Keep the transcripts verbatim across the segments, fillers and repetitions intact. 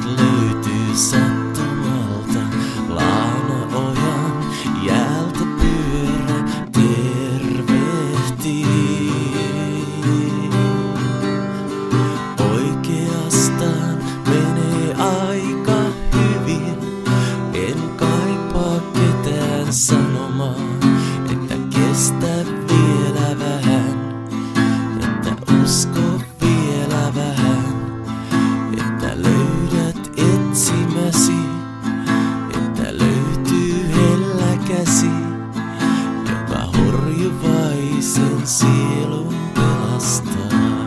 löytyy sattumalta. Laanaojan jäältä pyörä tervehtii. Oikeastaan menee aika hyvin. En kaipaa ketään sanomaan, että kestä vielä vähän, että usko vielä vähän, että löydät etsimäsi, että löytyy hellä käsi, joka horjuvaisen sielun pelastaa.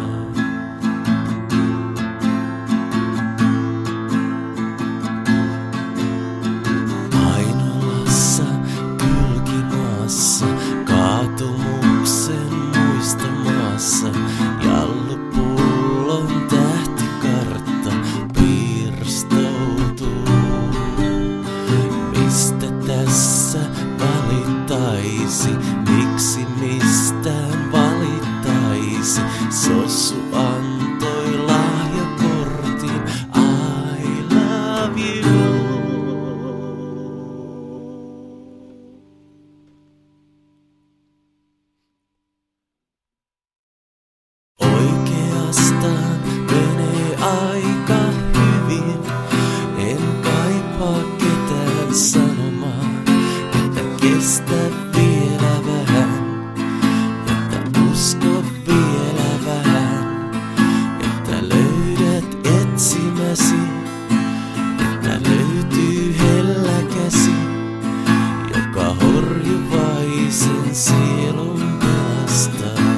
Painolassa, kylkimaassa, kaatumuksen muistamaassa, jallupullon tähtikartta pirstoutuu. Mistä tässä valittaisi, miksi mistään valittaisi? Sossu antoi lahjakortin, I love you. Oikeastaan menee aika hyvin. En kaipaa ketään sanomaan, että kestä vielä vähän, että usko vielä vähän, että löydät etsimäsi, että löytyy hellä käsi, joka horjuvaisen sielun pelastaa.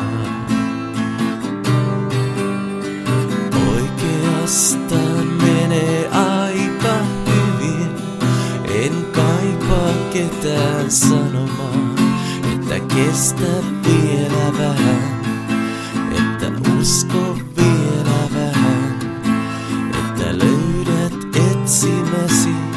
Oikeastaan menee aika hyvin. En kaipaa ketään sanomaan, että kestä vielä vähän, että usko vielä vähän, että löydät etsimäsi.